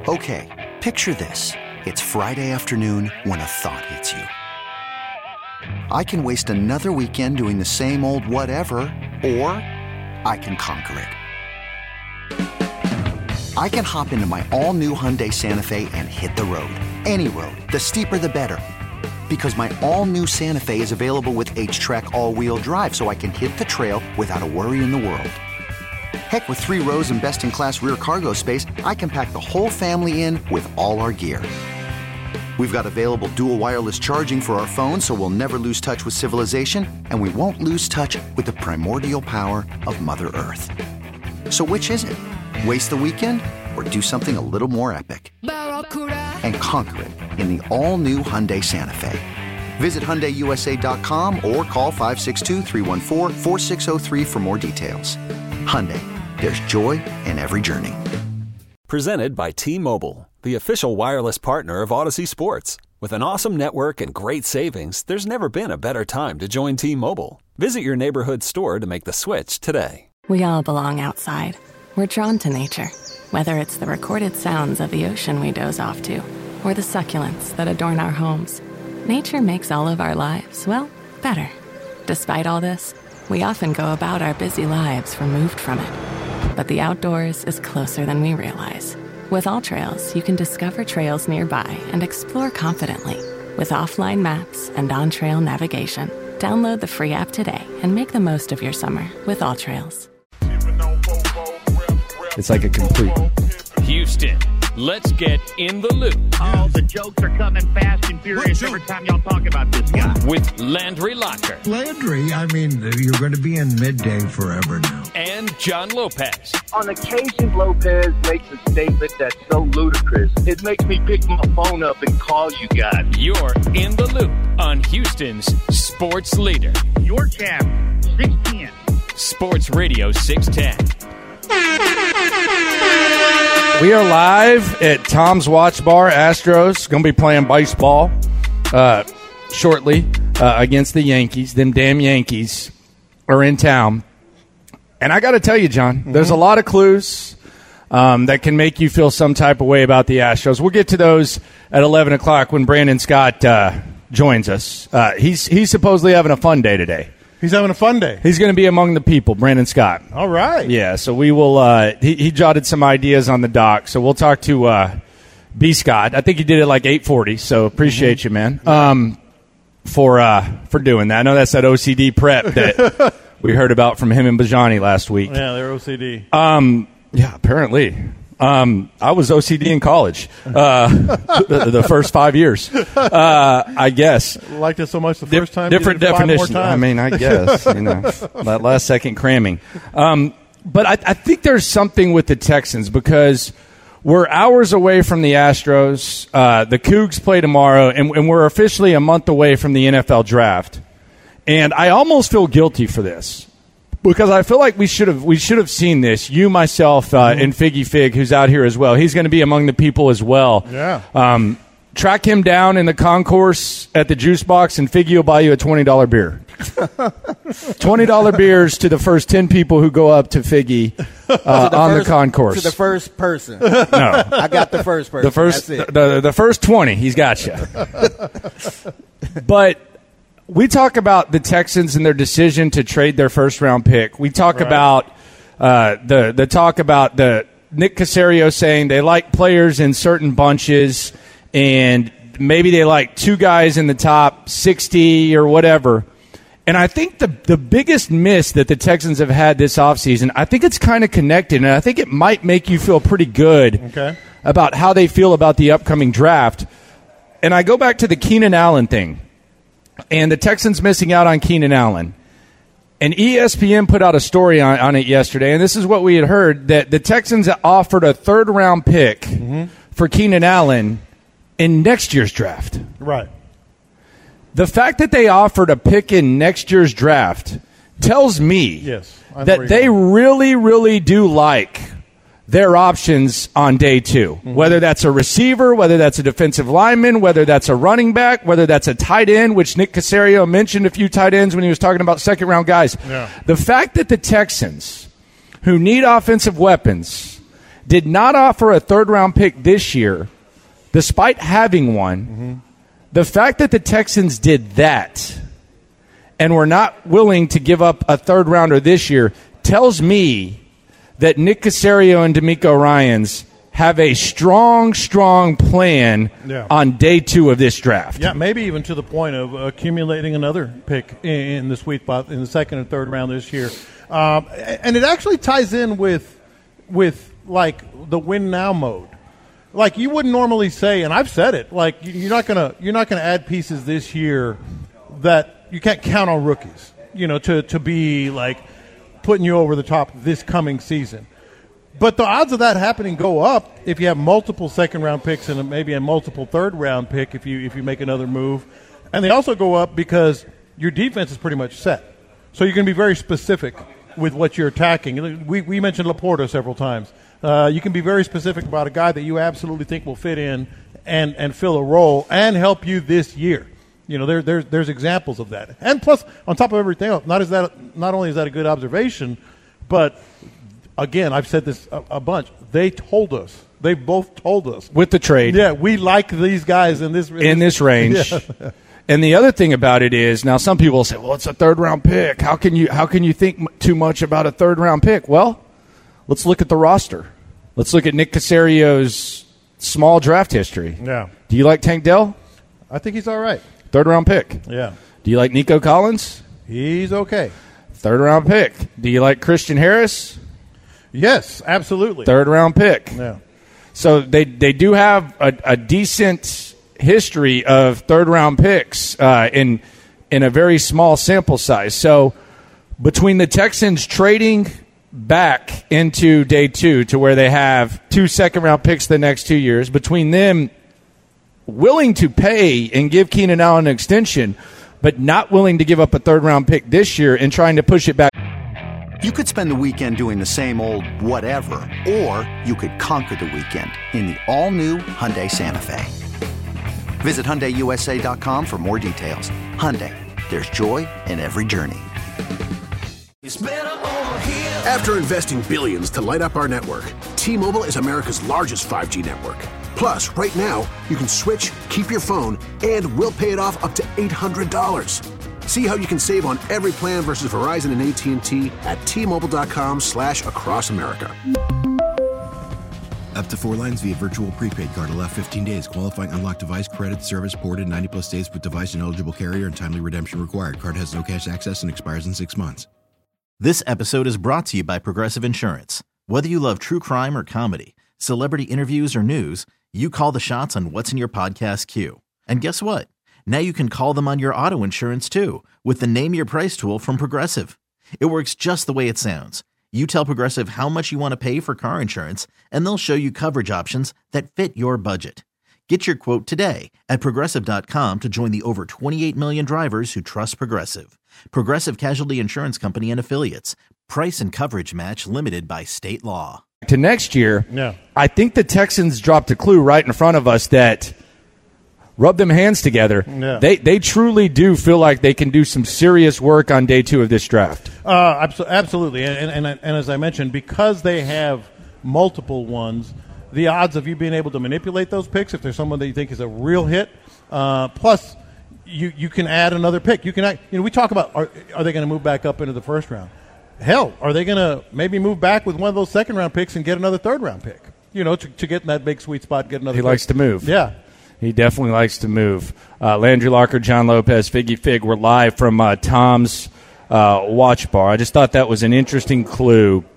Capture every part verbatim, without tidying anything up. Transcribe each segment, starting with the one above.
Okay, picture this. It's Friday afternoon when a thought hits you. I can waste another weekend doing the same old whatever, or I can conquer it. I can hop into my all-new Hyundai Santa Fe and hit the road. Any road. The steeper, the better. Because my all-new Santa Fe is available with H-Track all-wheel drive, so I can hit the trail without a worry in the world. Heck, with three rows and best-in-class rear cargo space, I can pack the whole family in with all our gear. We've got available dual wireless charging for our phones, so we'll never lose touch with civilization, and we won't lose touch with the primordial power of Mother Earth. So which is it? Waste the weekend or do something a little more epic? And conquer it in the all-new Hyundai Santa Fe. Visit Hyundai U S A dot com or call five six two, three one four, four six zero three for more details. Hyundai, there's joy in every journey. Presented by T-Mobile, the official wireless partner of Odyssey Sports. With an awesome network and great savings, there's never been a better time to join T-Mobile. Visit your neighborhood store to make the switch today. We all belong outside. We're drawn to nature, whether it's the recorded sounds of the ocean we doze off to, or the succulents that adorn our homes. Nature makes all of our lives, well, better. Despite all this, we often go about our busy lives removed from it. But the outdoors is closer than we realize. With AllTrails, you can discover trails nearby and explore confidently. With offline maps and on-trail navigation, download the free app today and make the most of your summer with AllTrails. It's like a complete. Houston, let's get in the loop. Oh, the jokes are coming fast and furious every time y'all talk about this guy. With Landry Locker. Landry, I mean, you're going to be in midday forever now. And John Lopez. On occasion, Lopez makes a statement that's so ludicrous, it makes me pick my phone up and call you guys. You're in the loop on Houston's sports leader. Your champ, six ten. Sports Radio six ten. We are live at Tom's Watch Bar. Astros going to be playing baseball uh, shortly uh, against the Yankees. Them damn Yankees are in town. And I got to tell you, John, mm-hmm. there's a lot of clues um, that can make you feel some type of way about the Astros. We'll get to those at eleven o'clock when Brandon Scott uh, joins us. Uh, he's he's supposedly having a fun day today. He's having a fun day. He's going to be among the people, Brandon Scott. All right. Yeah, so we will uh, – he, he jotted some ideas on the doc, so we'll talk to uh, B. Scott. I think he did it like eight forty, so appreciate mm-hmm. you, man, um, for uh, for doing that. I know that's that O C D prep that we heard about from him and Bajani last week. Yeah, they're O C D. Um, yeah, apparently. Um, I was O C D in college uh, the, the first five years, uh, I guess. Liked it so much the first time. Different definition. I mean, I guess you know that last second cramming. Um, but I, I think there's something with the Texans because we're hours away from the Astros. Uh, the Cougs play tomorrow, and, and we're officially a month away from the N F L draft. And I almost feel guilty for this. Because I feel like we should have we should have seen this. You, myself, uh, mm-hmm. and Figgy Fig, who's out here as well. He's going to be among the people as well. Yeah. Um, track him down in the concourse at the juice box, and Figgy will buy you a twenty dollar beer. twenty dollar beers to the first ten people who go up to Figgy uh, the on first, the concourse. To the first person. No. I got the first person. The first, That's it. The, the first twenty, he's got you. But we talk about the Texans and their decision to trade their first-round pick. We talk right. about uh, the the talk about the Nick Caserio saying they like players in certain bunches, and maybe they like two guys in the top sixty or whatever. And I think the the biggest miss that the Texans have had this offseason, I think it's kind of connected, and I think it might make you feel pretty good okay. about how they feel about the upcoming draft. And I go back to the Keenan Allen thing. And the Texans missing out on Keenan Allen. And E S P N put out a story on, on it yesterday, and this is what we had heard, that the Texans offered a third-round pick mm-hmm. for Keenan Allen in next year's draft. Right. The fact that they offered a pick in next year's draft tells me yes, that they really, really do like their options on day two, mm-hmm. whether that's a receiver, whether that's a defensive lineman, whether that's a running back, whether that's a tight end, which Nick Caserio mentioned a few tight ends when he was talking about second-round guys. Yeah. The fact that the Texans, who need offensive weapons, did not offer a third-round pick this year, despite having one. Mm-hmm. The fact that the Texans did that and were not willing to give up a third-rounder this year tells me that Nick Caserio and DeMeco Ryans have a strong, strong plan yeah. on day two of this draft. Yeah, maybe even to the point of accumulating another pick in, in the sweet spot in the second and third round this year. Um, and it actually ties in with, with like, the win now mode. Like, you wouldn't normally say, and I've said it, like, you're not going to you're not gonna add pieces this year that you can't count on rookies, you know, to, to be, like, putting you over the top this coming season. But the odds of that happening go up if you have multiple second-round picks and maybe a multiple third-round pick if you if you make another move. And they also go up because your defense is pretty much set. So you can be very specific with what you're attacking. We, we mentioned Laporta several times. Uh, you can be very specific about a guy that you absolutely think will fit in and, and fill a role and help you this year. You know, there, there, there's examples of that. And plus, on top of everything else, not, is that, not only is that a good observation, but – again, I've said this a, a bunch. They told us. They both told us. With the trade. Yeah, we like these guys in this, in in this, this range. Yeah. And the other thing about it is, now some people say, well, it's a third-round pick. How can you how can you think m- too much about a third-round pick? Well, let's look at the roster. Let's look at Nick Caserio's small draft history. Yeah. Do you like Tank Dell? I think he's all right. Third-round pick. Yeah. Do you like Nico Collins? He's okay. Third-round pick. Do you like Christian Harris? Yes, absolutely. Third round pick. Yeah. So they they do have a, a decent history of third round picks uh, in in a very small sample size. So between the Texans trading back into day two to where they have two second round picks the next two years, between them willing to pay and give Keenan Allen an extension, but not willing to give up a third round pick this year and trying to push it back. You could spend the weekend doing the same old whatever, or you could conquer the weekend in the all-new Hyundai Santa Fe. Visit Hyundai U S A dot com for more details. Hyundai, there's joy in every journey. After investing billions to light up our network, T-Mobile is America's largest five G network. Plus, right now, you can switch, keep your phone, and we'll pay it off up to eight hundred dollars. See how you can save on every plan versus Verizon and A T and T at T-Mobile.com slash across America. Up to four lines via virtual prepaid card. Allow fifteen days. Qualifying unlocked device credit service ported ninety plus days with device and eligible carrier and timely redemption required. Card has no cash access and expires in six months. This episode is brought to you by Progressive Insurance. Whether you love true crime or comedy, celebrity interviews or news, you call the shots on what's in your podcast queue. And guess what? Now you can call them on your auto insurance, too, with the Name Your Price tool from Progressive. It works just the way it sounds. You tell Progressive how much you want to pay for car insurance, and they'll show you coverage options that fit your budget. Get your quote today at Progressive dot com to join the over twenty-eight million drivers who trust Progressive. Progressive Casualty Insurance Company and Affiliates. Price and coverage match limited by state law. To next year, yeah. I think the Texans dropped a clue right in front of us that – rub them hands together. Yeah. They they truly do feel like they can do some serious work on day two of this draft. Uh, absolutely. And, and, and as I mentioned, because they have multiple ones, the odds of you being able to manipulate those picks, if there's someone that you think is a real hit, uh, plus you, you can add another pick. You can, act, you know, we talk about are, are they going to move back up into the first round? Hell, are they going to maybe move back with one of those second round picks and get another third round pick? You know, to, to get in that big sweet spot, get another. He pick. likes to move. Yeah. He definitely likes to move. Uh, Landry Locker, John Lopez, Figgy Fig. We're live from uh, Tom's uh, Watch Bar. I just thought that was an interesting clue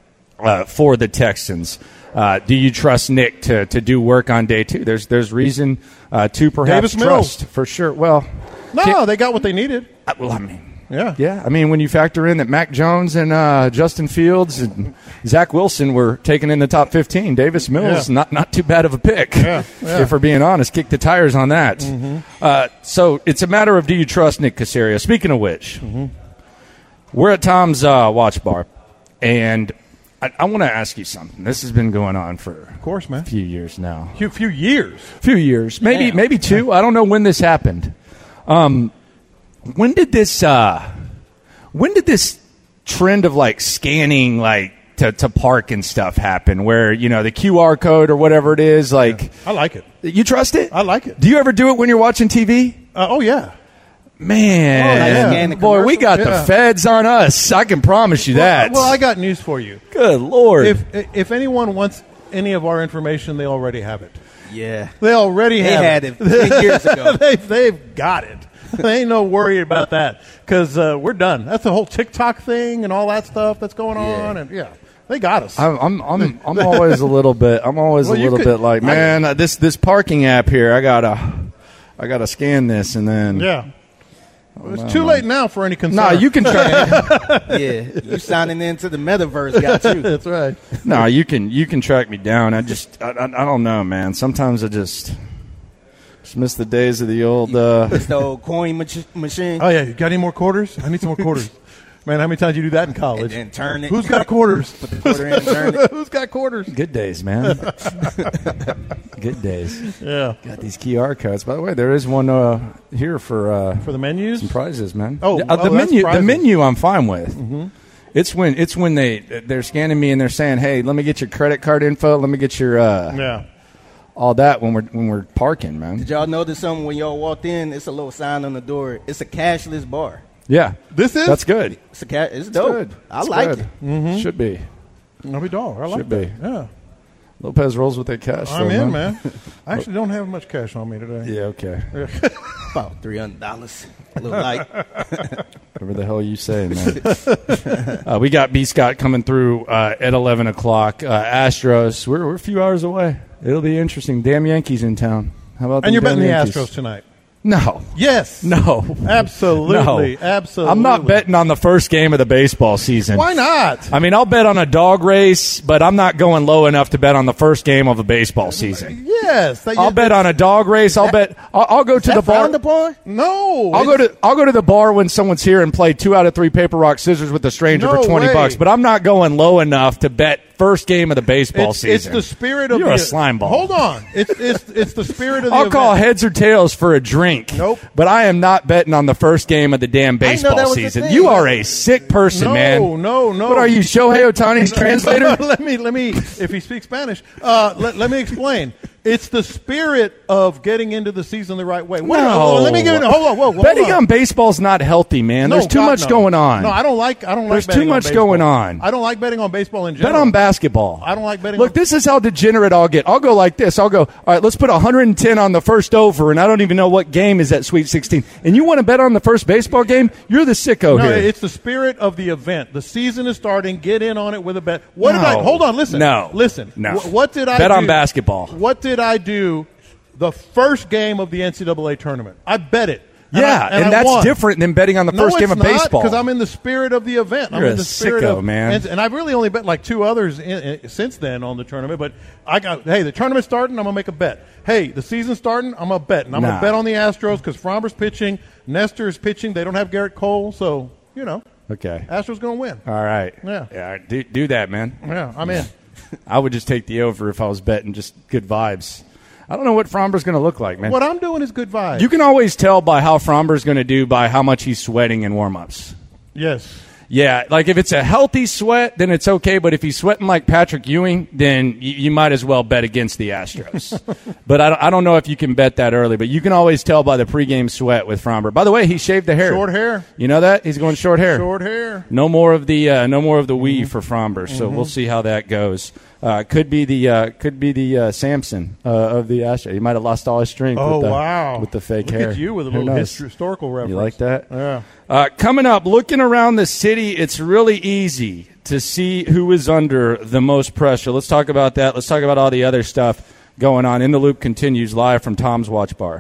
uh, for the Texans. Uh, do you trust Nick to, to do work on day two? There's there's reason uh, to perhaps Davis trust Mills. for sure. Well, no, they got what they needed. Uh, well, I mean. Yeah. Yeah. I mean, when you factor in that Mac Jones and uh, Justin Fields and Zach Wilson were taken in the top fifteen, Davis Mills, yeah. not not too bad of a pick, yeah. Yeah. if we're being honest. Kick the tires on that. Mm-hmm. Uh, so it's a matter of do you trust Nick Caserio. Speaking of which, mm-hmm. we're at Tom's uh, Watch Bar, and I, I want to ask you something. This has been going on for of course, man. a few years now. A few, few years. few years. Maybe, Damn. maybe two. I don't know when this happened. Um, when did this... Uh, When did this trend of, like, scanning, like, to, to park and stuff happen where, you know, the Q R code or whatever it is, like. Yeah. I like it. You trust it? I like it. Do you ever do it when you're watching T V? Uh, oh, yeah. Man, oh, yeah. boy, we got yeah. the feds on us. I can promise you well, that. Well, I got news for you. Good Lord. If if anyone wants any of our information, they already have it. Yeah. They already they have had it. it ten years ago. they, they've got it. They ain't no worry about that because uh, we're done. That's the whole TikTok thing and all that stuff that's going yeah. on. And yeah, they got us. I'm I'm I'm, I'm always a little bit. I'm always well, a little could, bit like, man, I, this this parking app here. I gotta I gotta scan this and then. Yeah. Oh, it's no, too man. late now for any concern. No, you can try. yeah, you signing into the metaverse got you. That's right. No, you can you can track me down. I just I, I, I don't know, man. Sometimes I just just miss the days of the old. Uh, it's the old coin mach- machine. Oh yeah, you got any more quarters? I need some more quarters. Man, how many times did you do that in college? And then turn it. Who's got quarters? Put the quarter in and turn it. Who's got quarters? Good days, man. Good days. Yeah. Got these Q R codes. By the way, there is one uh, here for uh, for the menus. Some prizes, man. Oh, uh, the oh, menu. prizes. The menu, I'm fine with. Mm-hmm. It's when it's when they they're scanning me and they're saying, "Hey, let me get your credit card info. Let me get your uh, yeah." all that when we're when we're parking, man. Did y'all notice something when y'all walked in? It's a little sign on the door. It's a cashless bar. Yeah, this is that's good. It's a ca- It's dope. It's good. I it's like good. it. Mm-hmm. Should be. No be dog. I like Should that. be. Yeah. Lopez rolls with that cash. I'm though, in, man. man. I actually don't have much cash on me today. Yeah. Okay. About three hundred dollars. A little light. Whatever the hell you say, man. uh, we got B. Scott coming through uh, at eleven o'clock. Uh, Astros. We're we're a few hours away. It'll be interesting. Damn Yankees in town. How about? And you're betting the Yankees? Astros tonight. No. Yes. No. Absolutely. No. Absolutely. I'm not betting on the first game of the baseball season. Why not? I mean, I'll bet on a dog race, but I'm not going low enough to bet on the first game of a baseball season. Yes. That, I'll bet on a dog race. I'll bet. I'll, I'll go to the bar. Upon? No. I'll go to. I'll go to the bar when someone's here and play two out of three paper rock scissors with a stranger no for twenty way. bucks. But I'm not going low enough to bet first game of the baseball it's, season. It's the spirit of You're the, a slime ball. Hold on. It's it's it's the spirit of the I'll event. call heads or tails for a drink. Nope. But I am not betting on the first game of the damn baseball that was the season. thing. You are a sick person, no, man. No, no, no. What are you, Shohei Ohtani's translator? let me, let me. If he speaks Spanish, uh, let, let me explain. It's the spirit of getting into the season the right way. Wait, No. hold on, let me give it. Hold on, whoa, whoa, Betting hold on. on baseball's not healthy, man. No, There's too God, much no. going on. No, I don't like. I don't There's like. too betting much on baseball. going on. I don't like betting on baseball in general. Bet on basketball. I don't like betting. Look, on this is how degenerate I'll get. I'll go like this. I'll go, all right, let's put one hundred ten on the first over, and I don't even know what game is that Sweet sixteen. And you want to bet on the first baseball game? You're the sicko No, here. it's the spirit of the event. The season is starting. Get in on it with a bet. What No. did I? Hold on, listen. No. listen. No. Wh- what did I Bet do? on basketball. What did I do? The first game of the N C double A tournament. I bet it. And yeah, I, and, and I that's won. different than betting on the No, first game it's of not, baseball. because I'm in the spirit of the event. I'm You're in a the spirit sicko, of, man. And, and I've really only bet like two others in, in, since then on the tournament. But I got, hey, the tournament's starting. I'm gonna make a bet. Hey, the season's starting. I'm gonna bet, and I'm Nah. gonna bet on the Astros because Fromber's pitching, Nestor is pitching. They don't have Garrett Cole, so you know, okay. Astros gonna win. All right. Yeah. Yeah. Do, do that, man. Yeah, I'm in. I would just take the over if I was betting just good vibes. I don't know what Fromber's going to look like, man. What I'm doing is good vibes. You can always tell by how Fromber's going to do by how much he's sweating in warm-ups. Yes. Yeah, like if it's a healthy sweat, then it's okay. But if he's sweating like Patrick Ewing, then you, you might as well bet against the Astros. But I don't, I don't know if you can bet that early. But you can always tell by the pregame sweat with Fromber. By the way, he shaved the hair. Short hair. You know that? He's going short hair. Short hair. No more of the uh, no more of the weave for Fromber. So Mm-hmm. we'll see how that goes. Uh, could be the uh, could be the uh, Samson uh, of the Astros. He might have lost all his strength. Oh, with the, wow. with the fake Look hair. at you with a Who little knows? history, historical reference. You like that? Yeah. Uh, coming up, looking around the city, it's really easy to see who is under the most pressure. Let's talk about that. Let's talk about all the other stuff going on. In the Loop continues live from Tom's Watch Bar.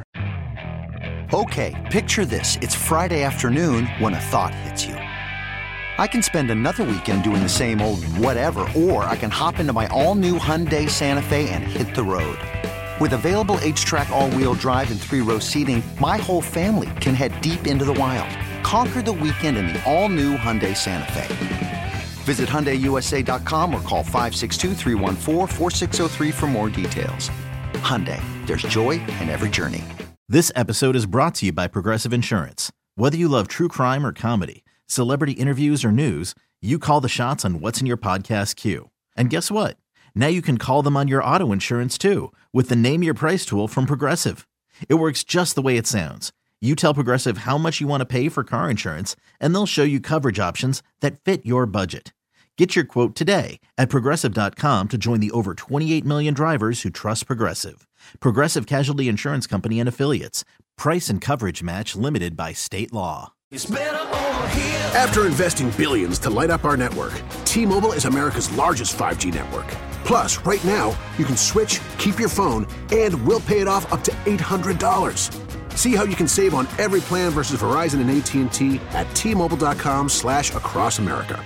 Okay, picture this. It's Friday afternoon when a thought hits you. I can spend another weekend doing the same old whatever, or I can hop into my all-new Hyundai Santa Fe and hit the road. With available H-Track all-wheel drive and three-row seating, my whole family can head deep into the wild. Conquer the weekend in the all-new Hyundai Santa Fe. Visit Hyundai U S A dot com or call five six two, three one four, four six zero three for more details. Hyundai, there's joy in every journey. This episode is brought to you by Progressive Insurance. Whether you love true crime or comedy, celebrity interviews or news, You call the shots on what's in your podcast queue. And guess what? Now you can call them on your auto insurance too with the Name Your Price tool from Progressive. It works just the way it sounds. You tell Progressive how much you want to pay for car insurance, and they'll show you coverage options that fit your budget. Get your quote today at Progressive dot com to join the over twenty-eight million drivers who trust Progressive. Progressive Casualty Insurance Company and Affiliates. Price and coverage match limited by state law. After investing billions to light up our network, T-Mobile is America's largest five G network. Plus, right now, you can switch, keep your phone, and we'll pay it off up to eight hundred dollars. See how you can save on every plan versus Verizon and A T and T at T-Mobile.com slash across America.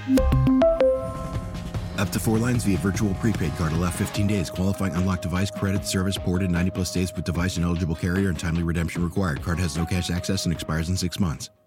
Up to four lines via virtual prepaid card. Allow fifteen days. Qualifying unlocked device credit service ported ninety plus days with device and eligible carrier and timely redemption required. Card has no cash access and expires in six months.